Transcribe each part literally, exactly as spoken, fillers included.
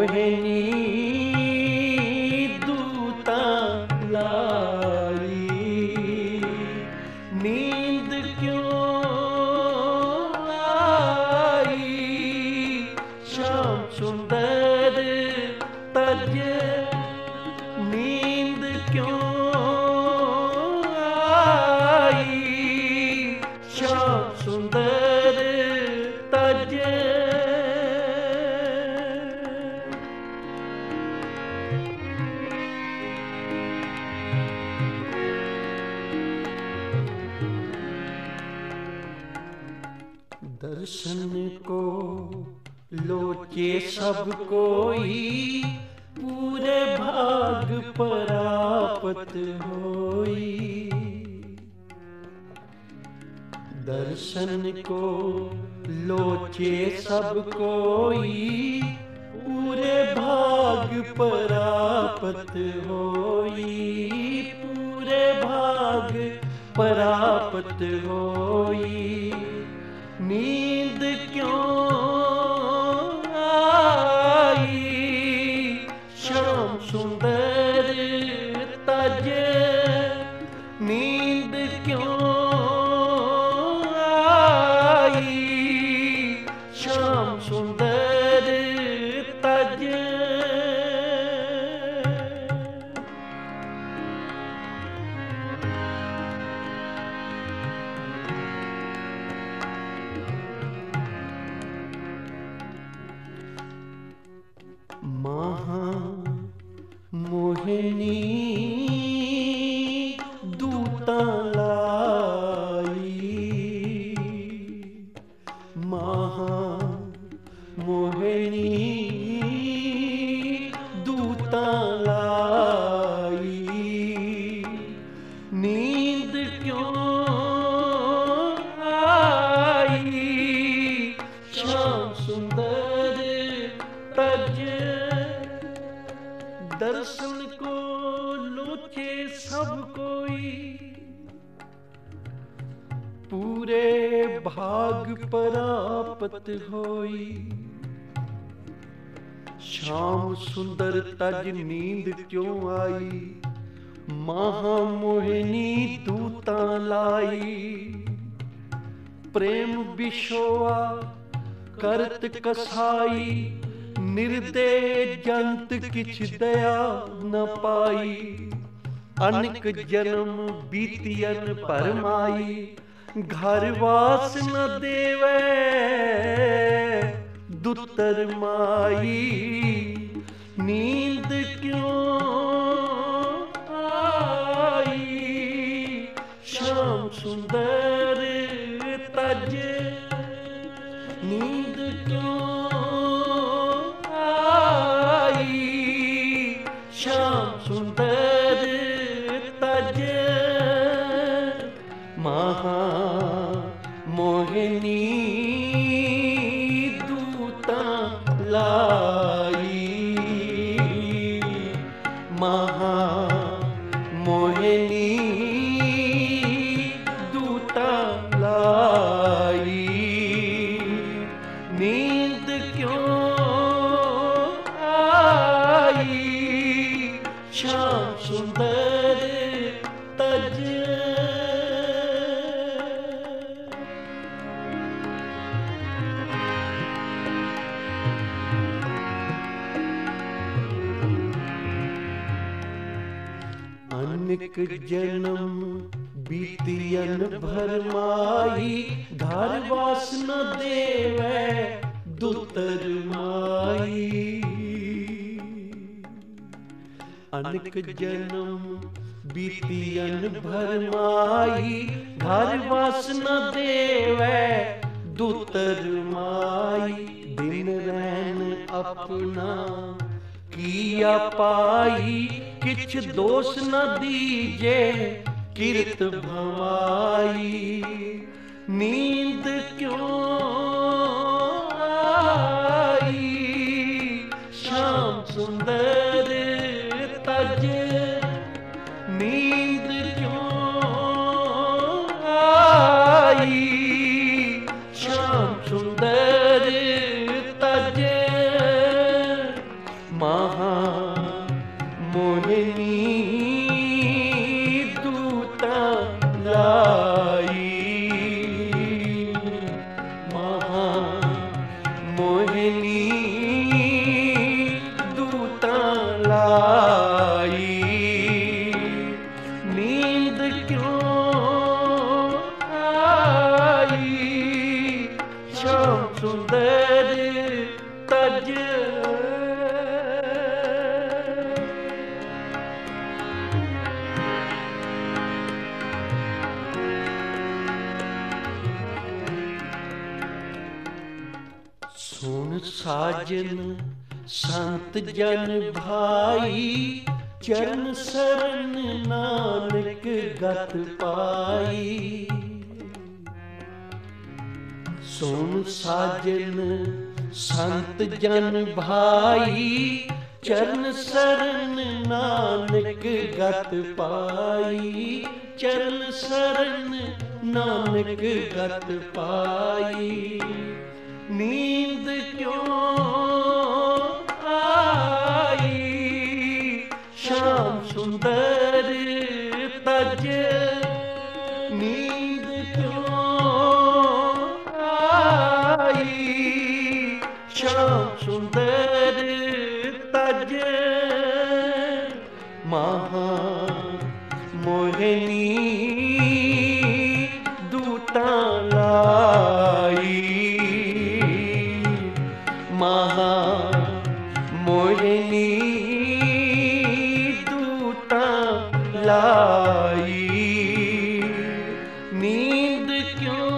मोहिनी दूता लाई, नींद क्यों आई, श्याम सुंदर तज, नींद क्यों आई, श्याम सुंदर तज। दर्शन को लोचे सब कोई, पूरे भाग परापत होई। दर्शन को लोचे सब कोई, पूरे भाग परापत होई, पूरे भाग परापत होई। नींद क्यों आई, श्याम सुंदर तज, नींद क्यों आई, श्याम सुंदर तज। महा मोहिनी दूता लाई, महा मोहिनी दूता लाई, नींद क्यों आई, श्याम सुंदर तज। दर्शन को लोचे सब कोई, पूरे भाग परापत होई। श्याम सुंदर तज, नींद क्यों आई, महामोहिनी दूता लाई। प्रेम बिछोआ करत कसाई, निर्दय जंत किछ दया न पाई। अनेक जन्म बीतियन परमाई, घर वास न देवे दुतर माई। नींद क्यों आई, श्याम सुंदर तज, नींद क्यों श्याम सुंदर तज। महा मोहिनी दूता लाई, महा मोहिनी दूता लाई, नींद क्यों आई, श्याम सुंदर तज। अनेक जन्म बीतियन भरमाई, घर वास न देवे दुतर माई। अनेक जन्म बीतियन भरमाई, घर वास न देवे दुतर माई। दिन रैन अपना किया पाई, किछ दोष न दीजे किरत भवाई। नींद क्यों आई, श्याम सुंदर तज, नींद क्यों आई, श्याम सुंदर तज। श्याम सुंदर तज सुन साजन संत जन भाई चरण शरण नानक गत पाई। सुन साजन संत जन भाई चरण शरण नानक गत पाई। चरण शरण नानक गत पाई। नींद क्यों आई श्याम सुंदर तज। नींद क्यों आई श्याम सुंदर तज। महा मोहिनी दूता लाई। महा मोहिनी दूता लाई। नींद क्यों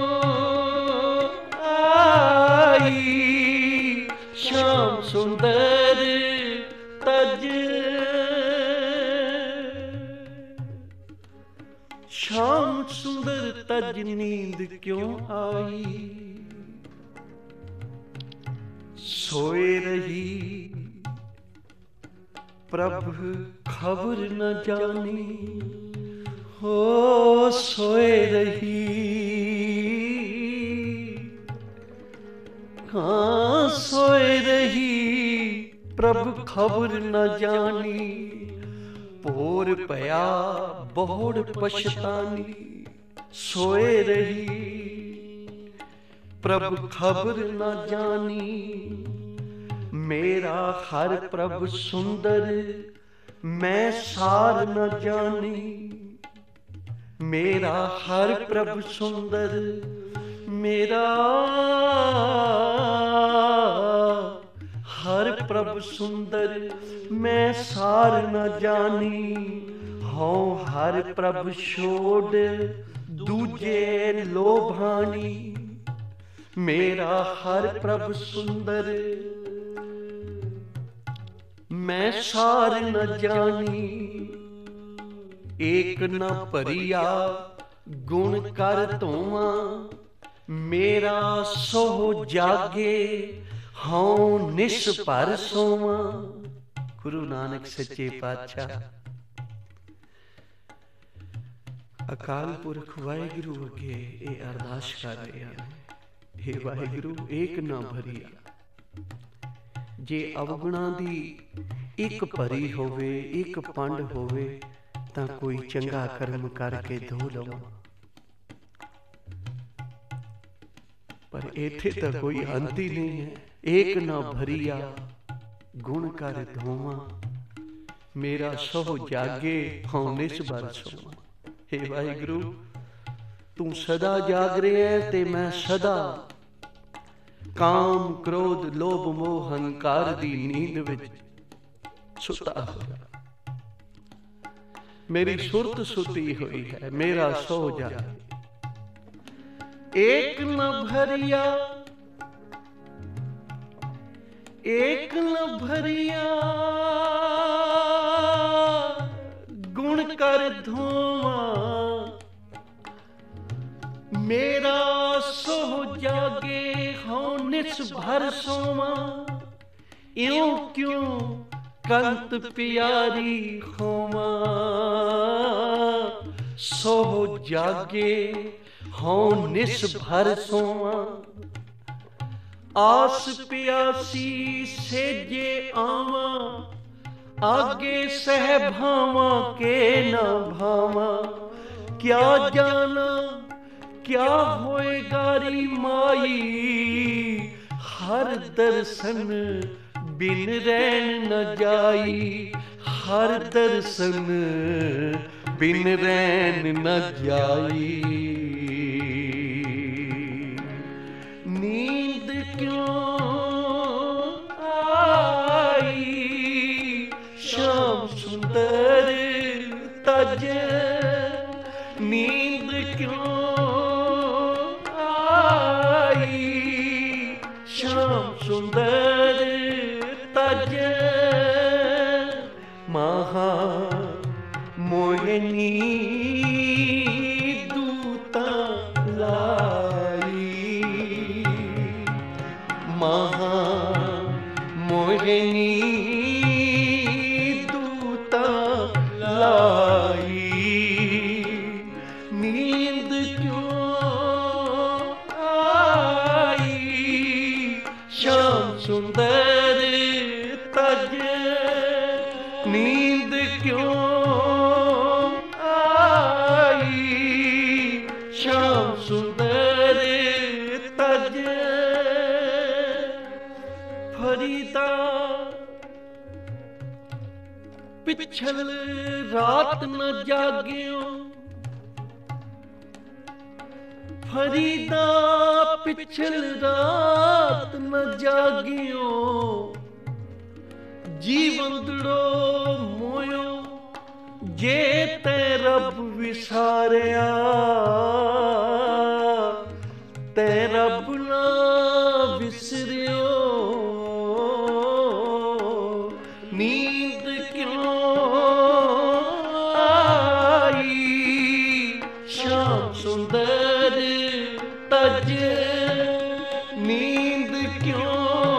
आई श्याम सुंदर तज। श्याम सुंदर तज नींद क्यों आई। सोए रही प्रभ खबर न जानी। हो सोए रही हाँ सोए रही प्रभ खबर न जानी। भोर पया बहुड़ पछतानी। सोए रही प्रभ खबर न जानी। मेरा हर प्रभ सुंदर मैं सार न जानी। मेरा हर प्रभ सुंदर मेरा हर प्रभ सुंदर मैं सार न जानी। हूँ हर प्रभ छोड़ दूजे लोभानी। मेरा हर प्रभ सुंदर मैं सार न जानी। एक न परिया गुण कर धोवा। मेरा सोह जागे हूँ निस भर सोवा। गुरु नानक सच्चे पातशाह अकाल पुरख वाहिगुरु अगे ये अरदास कर रहे हैं। हे वाहिगुरु एक ना भरिया जे अवगुणा दी एक भरी होवे एक पंड होवे तां कोई चंगा कर्म करके धो लवां। पर इत्थे तां कोई अंत ही नहीं है। एक ना भरिया गुण कर धोवा। मेरा सोह जागे हूँ निस भर सोवा। हे वाहिगुरु तू सदा जाग रहे है ते मैं सदा काम क्रोध लोभ मोह हंकार दी नींद विच सुता होया। मेरी सुरत सुती हुई है। मेरा सो जाए एक न भरिया एक न भरिया गुण कर धोवा। मेरा सोह जागे हूँ निस भर सोवा। इयों क्यों कंत प्यारी होवा। सोह जागे हूँ निस भर सोवा। आस प्यासी सेजे आवा। आगे सह भावा के न भावा। क्या जाना क्या होएगा री माई। हर दर्शन बिन रैन न जाई। हर दर्शन बिन रैन न जाई। नी क्यों आई, शाम सुंदर तज नींद क्यों आई, शाम सुंदर तज महा मोहिनी दूता लाई, महा मोहिनी दूता लाई, नींद क्यों आई, शाम सुंदर तज नींद क्यों आई, शाम सुंदर तज फरीदा पिछल रात न जागियो, फरीदा पिछल रात न जागियो, जीवंदड़ो मोयो जे ते रब विसारिया, ते रब ना विसरियो, नींद क्यों आई, शाम सुंदर तज नींद क्यों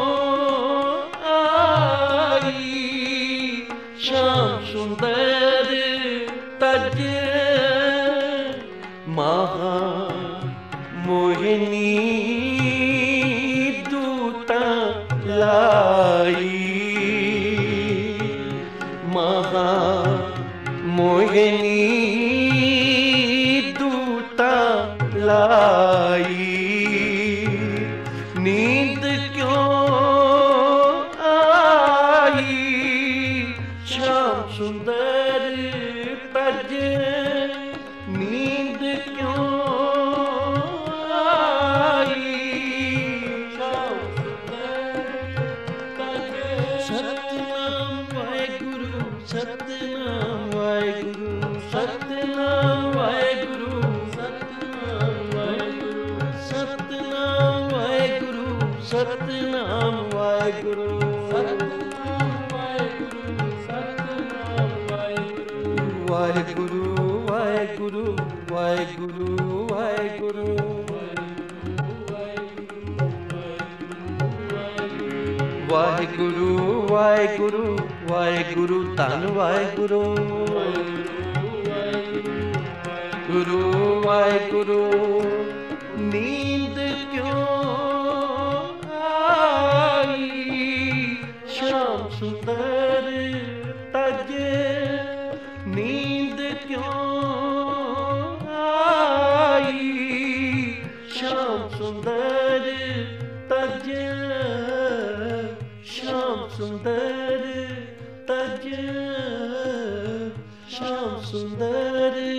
आई, शाम सुंदर तज महा मोहिनी दूता लाई, महा मोहिनी दूता लाई, नींद क्यों आई, शाम सुंदर तज नींद क्यों आई, शाम सुंदर तज सतनाम वाहेगुरु, सतनाम वाहेगुरु, सतनाम वाहेगुरु, सतनाम वाहेगुरु, सतनाम वाहेगुरु, सतनाम वाहेगुरु, सतनाम वाहेगुरु, सतनाम वाहेगुरु, वाहेगुरु वाहेगुरु वाहेगुरु वाहेगुरु वाहेगुरु वाहेगुरु वाहेगुरु धन वाहेगुरु, गुरु वाहेगुरु, नींद क्यों आई, शाम सुंदर तज नींद क्यों आई, शाम सुंदर तज, शाम सुंदर तज, शाम सुंदर